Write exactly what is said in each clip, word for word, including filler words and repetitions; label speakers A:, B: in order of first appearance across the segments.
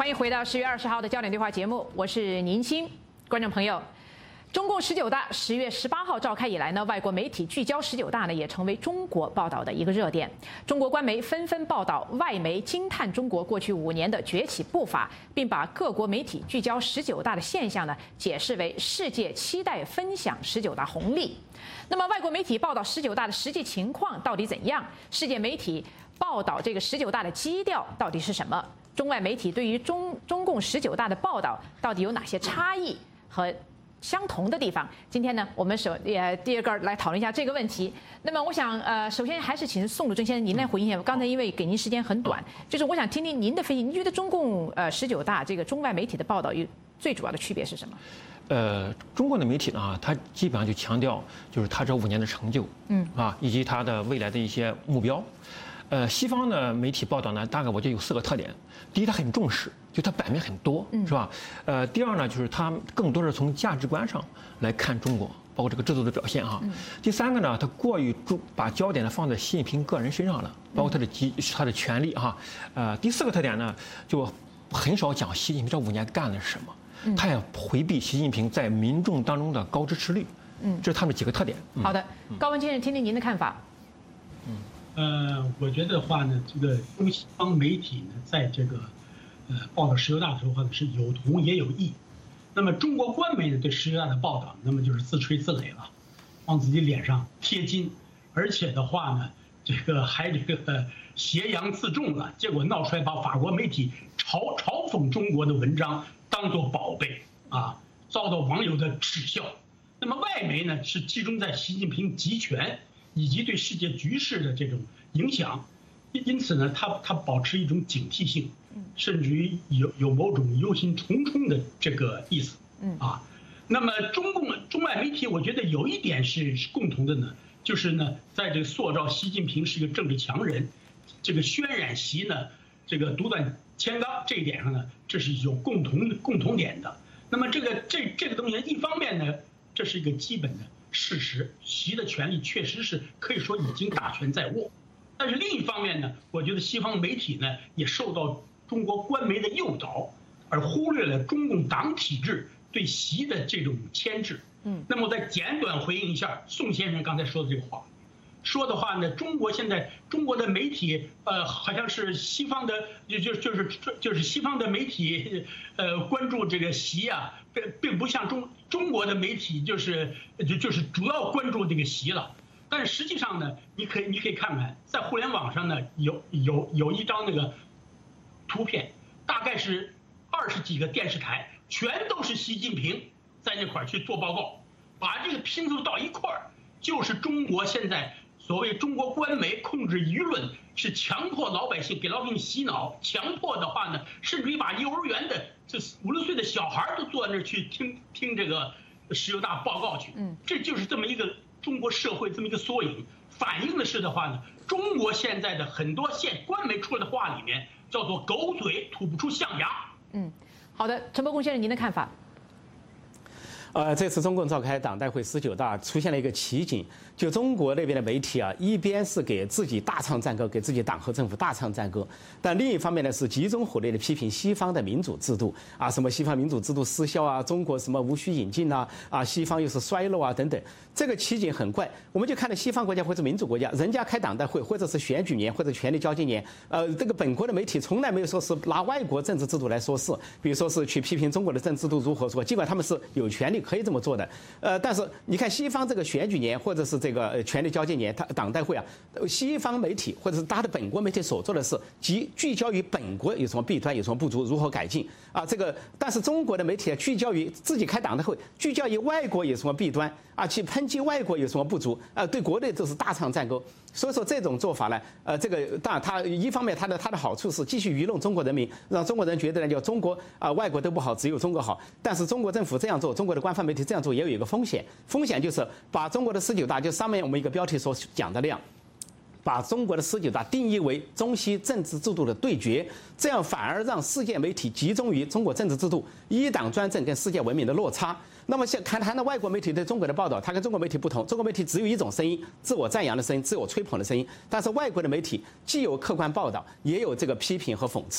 A: 欢迎回到十月二十号的焦点对话节目，我是宁鑫。观众朋友，中共十九大十月十八号召开以来呢，外国媒体聚焦十九大呢，也成为中国报道的一个热点。中国官媒纷纷报道，外媒惊叹中国过去五年的崛起步伐，并把各国媒体聚焦十九大的现象呢，解释为世界期待分享十九大红利。那么，外国媒体报道十九大的实际情况到底怎样？世界媒体报道这个十九大的基调到底是什么？中外媒体对于中中共十九大的报道到底有哪些差异和相同的地方？今天呢，我们首也第二个来讨论一下这个问题。那么，我想呃，首先还是请宋鲁正先生您来回应一下。刚才因为给您时间很短，就是我想听听您的分析。您觉得中共呃十九大这个中外媒体的报道有最主要的区别是什么？
B: 呃，中国的媒体呢，它基本上就强调就是它这五年的成就，嗯啊，以及它的未来的一些目标。呃，西方的媒体报道呢，大概我觉得有四个特点。第一，它很重视，就它版面很多，是吧？呃，第二呢，就是它更多是从价值观上来看中国，包括这个制度的表现哈。第三个呢，它过于注把焦点呢放在习近平个人身上了，包括他的机他的权利哈。呃，第四个特点呢，就很少讲习近平这五年干了什么，他也回避习近平在民众当中的高支持率。嗯，这是他们几个特点。
A: 好的，高文先生，听听您的看法。
C: 嗯。呃，我觉得的话呢，这个中西方媒体呢，在这个呃报道十九大的时候呢，是有同也有异。那么中国官媒呢对十九大的报道，那么就是自吹自擂了，往自己脸上贴金，而且的话呢，这个还这个挟洋自重了，结果闹出来把法国媒体嘲嘲讽中国的文章当作宝贝啊，遭到网友的耻笑。那么外媒呢是集中在习近平集权以及对世界局势的这种影响，因此呢，他他保持一种警惕性，甚至于有有某种忧心忡忡的这个意思，啊，那么中共中外媒体，我觉得有一点是是共同的呢，就是呢，在这个塑造习近平是一个政治强人，这个渲染习呢，这个独断千纲这一点上呢，这是有共同共同点的。那么这个这这个东西，一方面呢，这是一个基本的事实，习的权力确实是可以说已经大权在握，但是另一方面呢，我觉得西方媒体呢也受到中国官媒的诱导，而忽略了中共党体制对习的这种牵制。嗯，那么我再简短回应一下宋先生刚才说的这个话，说的话呢，中国现在中国的媒体，呃，好像是西方的，就就就是就是西方的媒体，呃，关注这个习啊，并并不像中中国的媒体就是就就是主要关注这个习了。但是实际上呢，你可以你可以看看，在互联网上呢，有有有一张那个图片，大概是二十几个电视台，全都是习近平在那块儿去做报告，把这个拼凑到一块儿，就是中国现在。所谓中国官媒控制舆论，是强迫老百姓给老百姓洗脑，强迫的话呢，甚至于把幼儿园的这五六岁的小孩都坐在那儿去听听这个十九大报告去。嗯，这就是这么一个中国社会这么一个缩影，反映的是的话呢，中国现在的很多现官媒出来的话里面叫做狗嘴吐不出象牙。
A: 嗯，好的，陈伯公先生，您的看法？
D: 呃，这次中共召开党代会十九大，出现了一个奇景，就中国那边的媒体啊，一边是给自己大唱赞歌，给自己党和政府大唱赞歌，但另一方面呢，是集中火力的批评西方的民主制度啊，什么西方民主制度失效啊，中国什么无需引进啊，啊，西方又是衰落啊等等，这个奇景很怪。我们就看到西方国家或者民主国家，人家开党代会或者是选举年或者权力交接年，呃，这个本国的媒体从来没有说是拿外国政治制度来说事，比如说是去批评中国的政治制度如何说，尽管他们是有权利可以这么做的，呃，但是你看西方这个选举年或者是这个呃权力交接年，他党代会啊，西方媒体或者是他的本国媒体所做的是集聚焦于本国有什么弊端，有什么不足，如何改进啊，这个但是中国的媒体啊，聚焦于自己开党代会，聚焦于外国有什么弊端啊，去抨击外国有什么不足啊，对国内都是大唱赞歌。所以说这种做法呢，呃，这个当然它一方面它的它的好处是继续愚弄中国人民，让中国人觉得呢，就中国啊、呃、外国都不好，只有中国好。但是中国政府这样做，中国的官方媒体这样做也有一个风险，风险就是把中国的十九大，就上面我们一个标题所讲的那样。把中国的十九大定义为中西政治制度的对决，这样反而让世界媒体集中于中国政治制度一党专政跟世界文明的落差。那么，像看谈到外国媒体对中国的报道，它跟中国媒体不同，中国媒体只有一种声音，自我赞扬的声音，自我吹捧的声音。但是外国的媒体既有客观报道，也有这个批评和讽刺。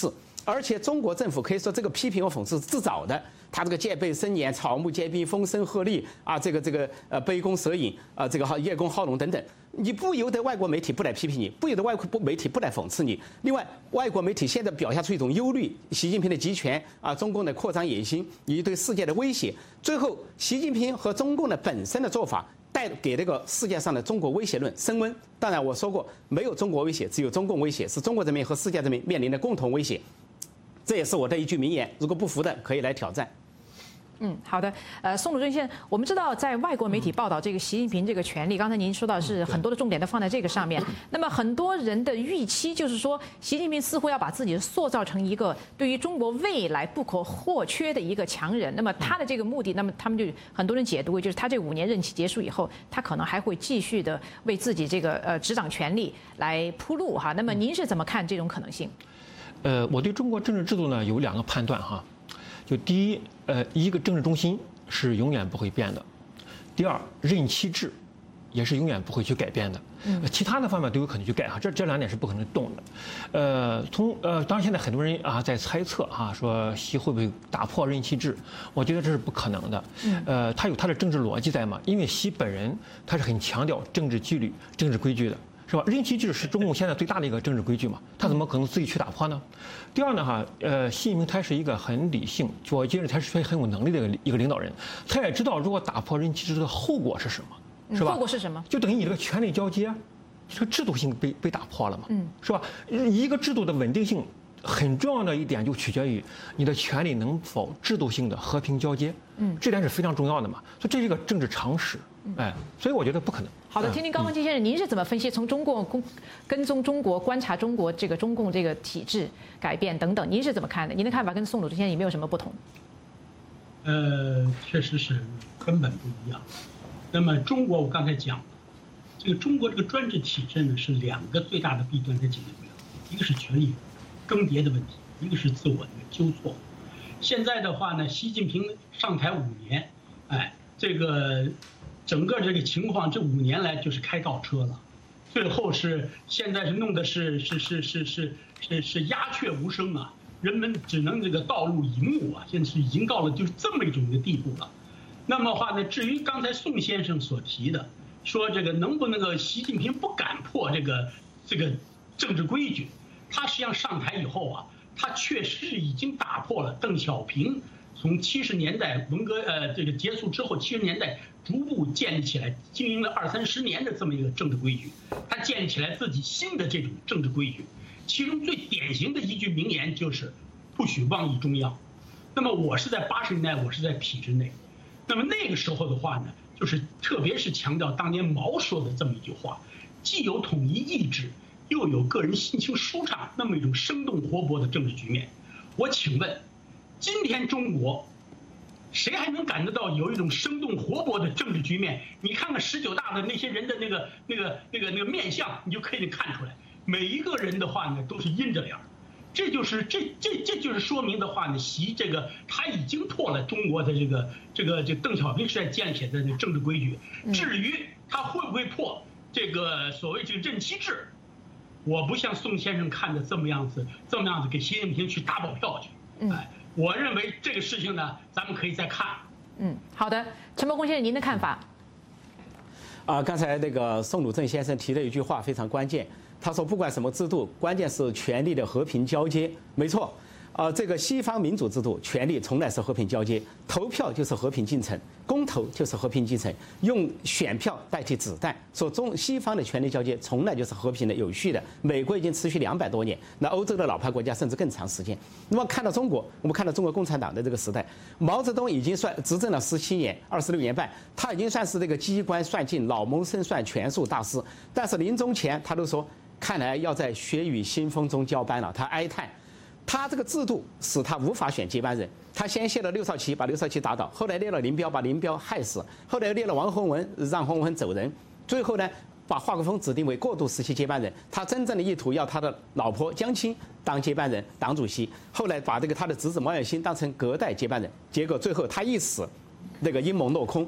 D: 而且中国政府可以说这个批评和讽刺是自找的，他这个戒备森严、草木皆兵、风声鹤唳啊，这个这个呃杯弓蛇影啊，这个好叶公好龙等等，你不由得外国媒体不来批评你，不由得外国媒体不来讽刺你。另外，外国媒体现在表现出一种忧虑，习近平的集权啊，中共的扩张野心以及对世界的威胁，最后习近平和中共的本身的做法。带给这个世界上的中国威胁论升温。当然，我说过，没有中国威胁，只有中共威胁，是中国人民和世界人民面临的共同威胁。这也是我的一句名言：如果不服的，可以来挑战。
A: 嗯，好的。呃，宋鲁正先生，我们知道在外国媒体报道这个习近平这个权利，刚才您说到是很多的重点都放在这个上面。那么很多人的预期就是说，习近平似乎要把自己塑造成一个对于中国未来不可或缺的一个强人。那么他的这个目的，那么他们就很多人解读为就是他这五年任期结束以后，他可能还会继续的为自己这个呃执掌权力来铺路哈。那么您是怎么看这种可能性？
B: 呃，我对中国政治制度呢有两个判断哈。就第一，呃，一个政治中心是永远不会变的；第二，任期制也是永远不会去改变的。嗯，其他的方面都有可能去改哈，这这两点是不可能动的。呃，从呃，当然现在很多人啊在猜测哈，说习会不会打破任期制？我觉得这是不可能的。呃，他有他的政治逻辑在嘛，因为习本人他是很强调政治纪律、政治规矩的。是吧？任期制是中共现在最大的一个政治规矩嘛，他怎么可能自己去打破呢？第二呢，哈，呃，习近平他是一个很理性，我觉得他是很有能力的一个一个领导人，他也知道如果打破任期制的后果是什么，是吧？
A: 后果是什么？
B: 就等于你这个权力交接，这个制度性被被打破了嘛，嗯，是吧？一个制度的稳定性很重要的一点就取决于你的权力能否制度性的和平交接，嗯，这点是非常重要的嘛，所以这是一个政治常识，哎，所以我觉得不可能。
A: 好的，听听高文基先生，您是怎么分析从中共跟跟踪中国、观察中国这个中共这个体制改变等等，您是怎么看的？您的看法跟宋鲁正先生有没有什么不同？
C: 呃，确实是根本不一样。那么中国，我刚才讲了，这个中国这个专制体制呢，是两个最大的弊端在解决不了，一个是权力更迭的问题，一个是自我的纠错。现在的话呢，习近平上台五年，哎，这个。整个这个情况，这五年来就是开倒车了，最后是现在是弄的是是是是是是是鸦雀无声啊，人们只能这个道路以目啊，现在是已经到了就是这么一种的地步了。那么话呢，至于刚才宋先生所提的，说这个能不能够习近平不敢破这个这个政治规矩，他实际上上台以后啊，他确实是已经打破了邓小平从七十年代文革呃这个结束之后，七十年代。逐步建立起来，经营了二三十年的这么一个政治规矩，他建立起来自己新的这种政治规矩，其中最典型的一句名言就是“不许妄议中央”。那么我是在八十年代，我是在体制内，那么那个时候的话呢，就是特别是强调当年毛说的这么一句话，既有统一意志，又有个人心情舒畅，那么一种生动活泼的政治局面。我请问，今天中国？谁还能感得到有一种生动活泼的政治局面？你看看十九大的那些人的那个、那个、那个、那个面相，你就可以看出来，每一个人的话呢都是阴着脸儿，这就是这这这就是说明的话呢，习这个他已经破了中国的这个这个这邓小平时代建立起来的那政治规矩。至于他会不会破这个所谓这个任期制，我不像宋先生看的这么样子，这么样子给习近平去打保票去，哎。我认为这个事情呢，咱们可以再看。
A: 嗯，好的，陈伯公先生，您的看法？
D: 啊，刚才那个宋鲁正先生提了一句话非常关键，他说不管什么制度，关键是权力的和平交接。没错，啊，这个西方民主制度，权力从来是和平交接，投票就是和平进程，公投就是和平进程，用选票代替子弹。说中西方的权力交接从来就是和平的、有序的。美国已经持续两百多年，那欧洲的老牌国家甚至更长时间。那么看到中国，我们看到中国共产党的这个时代，毛泽东已经算执政了十七年、二十六年半，他已经算是这个机关算尽、老谋深算、权术大师。但是临终前，他都说，看来要在血雨腥风中交班了。他哀叹。他这个制度使他无法选接班人，他先卸了刘少奇，把刘少奇打倒，后来列了林彪，把林彪害死，后来又列了王洪文，让洪文走人，最后呢，把华国锋指定为过渡时期接班人。他真正的意图要他的老婆江青当接班人、党主席，后来把这个他的侄子毛远新当成隔代接班人，结果最后他一死，那个阴谋落空。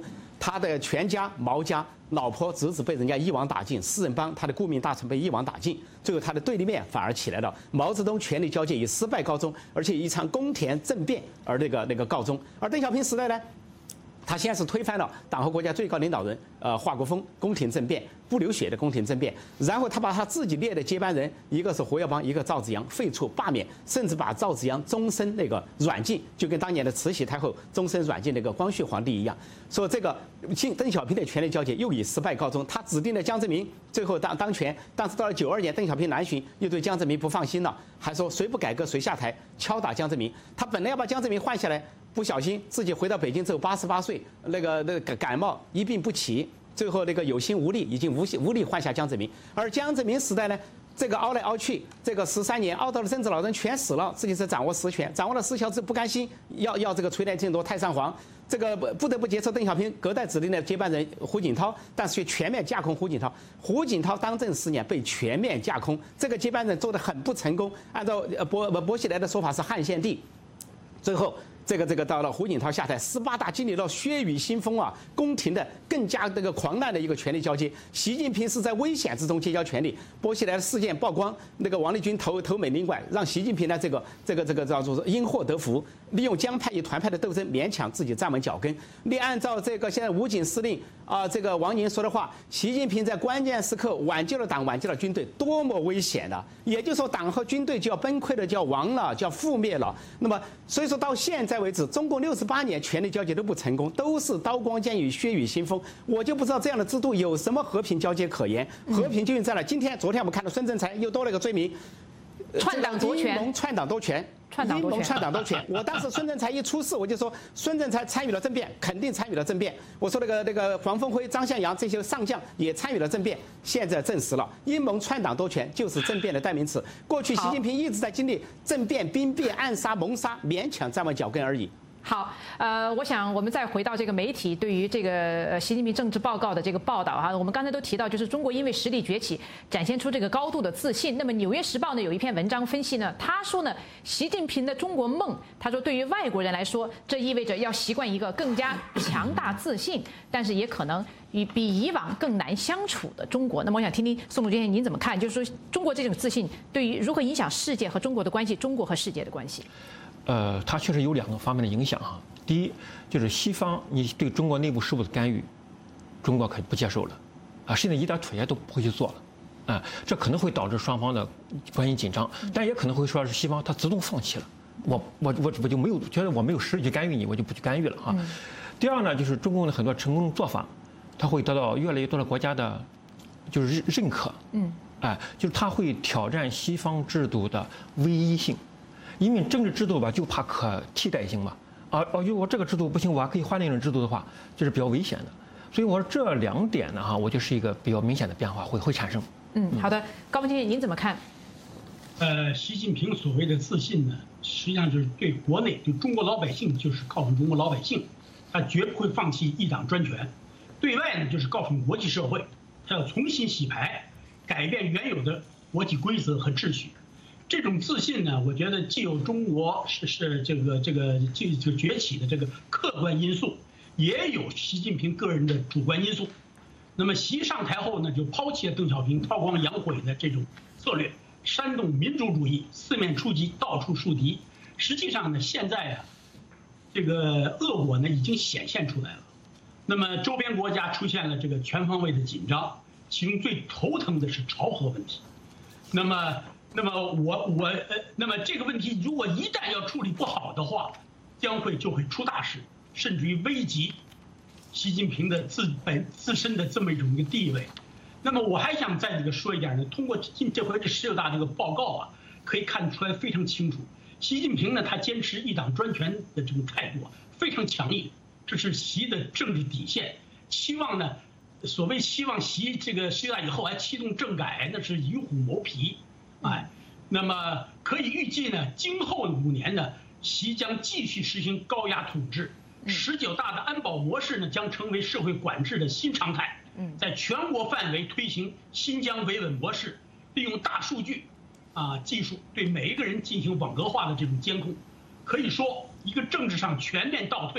D: 他的全家毛家。老婆侄子被人家一网打尽，四人帮他的顾命大臣被一网打尽，最后他的对立面反而起来了。毛泽东权力交接以失败告终，而且以一场宫廷政变而那个那个告终。而邓小平时代呢，他先是推翻了党和国家最高领导人呃华国锋宫廷政变，不流血的宫廷政变，然后他把他自己列的接班人，一个是胡耀邦，一个赵紫阳废黜罢免，甚至把赵紫阳终身那个软禁，就跟当年的慈禧太后终身软禁那个光绪皇帝一样。说这个邓小平的权力交接又以失败告终，他指定了江泽民最后当当权，但是到了九二年邓小平南巡，又对江泽民不放心了，还说谁不改革谁下台，敲打江泽民。他本来要把江泽民换下来，不小心自己回到北京之后八十八岁，那个那个感冒一病不起，最后那个有心无力，已经无心无力换下江泽民。而江泽民时代呢，这个熬来熬去，这个十三年熬到了政治老人全死了，自己是掌握实权，掌握了实权之后不甘心，要要这个垂帘听政太上皇。这个不得不接受邓小平隔代指定的接班人胡锦涛，但是却全面架空胡锦涛。胡锦涛当政十年被全面架空，这个接班人做得很不成功。按照薄薄熙来的说法是汉献帝，最后。这个这个到了胡锦涛下台，斯巴达经历了血雨腥风啊，宫廷的更加这个狂乱的一个权力交接。习近平是在危险之中结交权力。薄熙来的事件曝光，那个王立军投投美领馆，让习近平呢这个这个这个叫做因祸得福，利用江派与团派的斗争勉强自己站稳脚跟。你按照这个现在武警司令啊这个王宁说的话，习近平在关键时刻挽救了党，挽救了军队，多么危险啊！也就是说，党和军队就要崩溃了，就要亡了，就要覆灭了。那么，所以说到现在为止，中共六十八年权力交接都不成功，都是刀光剑雨、血雨腥风。我就不知道这样的制度有什么和平交接可言？和平究竟在哪？今天、昨天我们看到孙政才又多了一个罪名，
A: 篡党夺权，
D: 阴谋篡党夺权。阴谋篡党夺权。我当时孙政才一出事，我就说孙政才参与了政变，肯定参与了政变。我说那个那个黄凤辉、张向阳这些上将也参与了政变。现在证实了，阴谋篡党夺权就是政变的代名词。过去习近平一直在经历政变、兵变、暗杀、谋杀，勉强站稳脚跟而已。
A: 好，呃，我想我们再回到这个媒体对于这个呃习近平政治报告的这个报道哈，我们刚才都提到，就是中国因为实力崛起，展现出这个高度的自信。那么《纽约时报》呢有一篇文章分析呢，他说呢，习近平的中国梦，他说对于外国人来说，这意味着要习惯一个更加强大自信，但是也可能与比以往更难相处的中国。那么我想听听宋主任您怎么看？就是说中国这种自信对于如何影响世界和中国的关系，中国和世界的关系。
B: 呃，它确实有两个方面的影响哈。第一，就是西方你对中国内部事务的干预，中国可不接受了，啊，甚至一点妥协都不会去做了，啊，这可能会导致双方的关系紧张，但也可能会说是西方它自动放弃了，我我我我就没有觉得我没有实力去干预你，我就不去干预了啊。第二呢，就是中共的很多成功的做法，它会得到越来越多的国家的，就是认认可，嗯，哎，就是它会挑战西方制度的唯一性。因为政治制度吧，就怕可替代性嘛，啊哦，如果这个制度不行，我还可以换另一种制度的话，这是比较危险的。所以我说这两点呢，哈，我觉得是一个比较明显的变化会会产生。
A: 嗯，好的，高峰先生您怎么看？
C: 呃，习近平所谓的自信呢，实际上就是对国内对中国老百姓，就是告诉中国老百姓，他绝不会放弃一党专权；对外呢，就是告诉国际社会，他要重新洗牌，改变原有的国际规则和秩序。这种自信呢，我觉得既有中国是是这个这个这这个崛起的这个客观因素，也有习近平个人的主观因素。那么习上台后呢，就抛弃了邓小平韬光养晦的这种策略，煽动民族主义，四面出击，到处树敌。实际上呢，现在啊，这个恶果呢已经显现出来了。那么周边国家出现了这个全方位的紧张，其中最头疼的是朝核问题。那么。那么我我呃，那么这个问题如果一旦要处理不好的话，将会就会出大事，甚至于危及习近平的自本自身的这么一种一个地位。那么我还想再这个说一点呢，通过今这回这十九大这个报告啊，可以看出来非常清楚，习近平呢他坚持一党专权的这种态度啊非常强硬，这是习的政治底线。期望呢，所谓希望习这个十九大以后还启动政改，那是以虎谋皮。哎，那么可以预计呢，今后五年呢，习将继续实行高压统治。十九大的安保模式呢，将成为社会管制的新常态。在全国范围推行新疆维稳模式，利用大数据啊技术对每一个人进行网格化的这种监控。可以说，一个政治上全面倒退，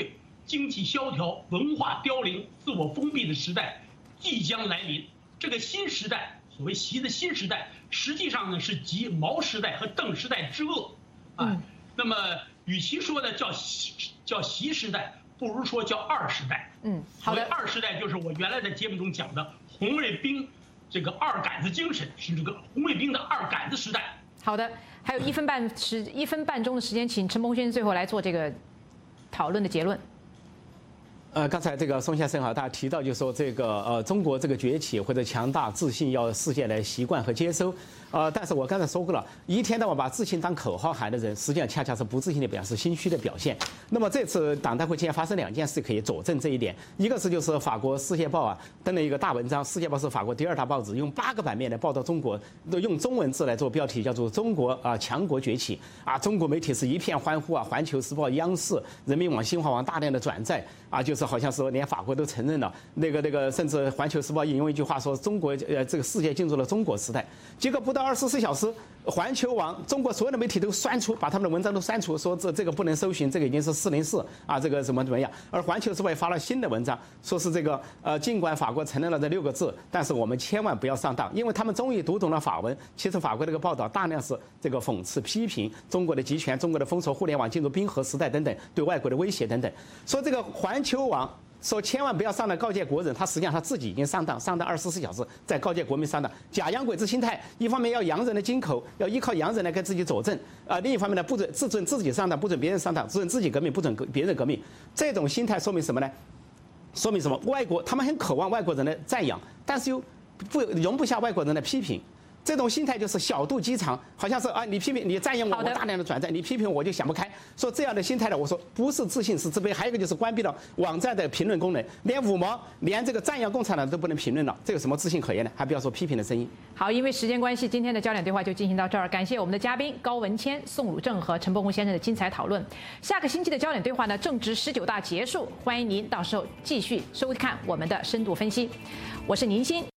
C: 经济萧条、文化凋零、自我封闭的时代即将来临。这个新时代，所谓习的新时代，实际上呢是集毛时代和邓时代之恶，啊，嗯、那么与其说呢叫习叫习时代，不如说叫二时代。嗯，好的，二时代就是我原来在节目中讲的红卫兵这个二杆子精神，是这个红卫兵的二杆子时代。
A: 好的，还有一分半时一分半钟的时间，请陈鹏先生最后来做这个讨论的结论。
D: 呃，刚才这个宋先生哈，他提到就说这个呃，中国这个崛起或者强大自信要世界来习惯和接收，呃，但是我刚才说过了，一天到晚把自信当口号喊的人，实际上恰恰是不自信的表现，是心虚的表现。那么这次党代会今天发生两件事可以佐证这一点，一个是就是法国《世界报》啊登了一个大文章，《世界报》是法国第二大报纸，用八个版面来报道中国，都用中文字来做标题，叫做“中国啊强国崛起”啊，中国媒体是一片欢呼啊，《环球时报》、央视、人民网、新华网大量的转载啊，就是。好像是连法国都承认了，那个那个，甚至《环球时报》引用一句话说：“中国呃，这个世界进入了中国时代。”结果不到二十四小时，环球网、中国所有的媒体都删除，把他们的文章都删除，说这这个不能搜寻，这个已经是四零四啊，这个怎么怎么样。而《环球时报》也发了新的文章，说是这个呃，尽管法国承认了这六个字，但是我们千万不要上当，因为他们终于读懂了法文。其实法国这个报道大量是这个讽刺、批评中国的集权、中国的封锁互联网进入冰河时代等等，对外国的威胁等等。说这个环球网。说千万不要上当告诫国人，他实际上他自己已经上当，上当二十四小时，在告诫国民上当，假洋鬼子心态，一方面要洋人的金口，要依靠洋人来给自己佐证，啊、呃，另一方面呢，不准自准自己上当，不准别人上当，只准自己革命，不准别人革命，这种心态说明什么呢？说明什么？外国他们很渴望外国人的赞扬，但是又不容不下外国人的批评。这种心态就是小肚鸡肠，好像是啊，你批评你赞扬我，我大量的转载，你批评我就想不开。说这样的心态呢，我说不是自信是自卑，还有一个就是关闭了网站的评论功能，连五毛，连这个赞扬共产党都不能评论了，这有什么自信可言呢？还不要说批评的声音。
A: 好，因为时间关系，今天的焦点对话就进行到这儿，感谢我们的嘉宾高文谦、宋汝正和陈伯宏先生的精彩讨论。下个星期的焦点对话呢，正值十九大结束，欢迎您到时候继续收看我们的深度分析。我是宁鑫。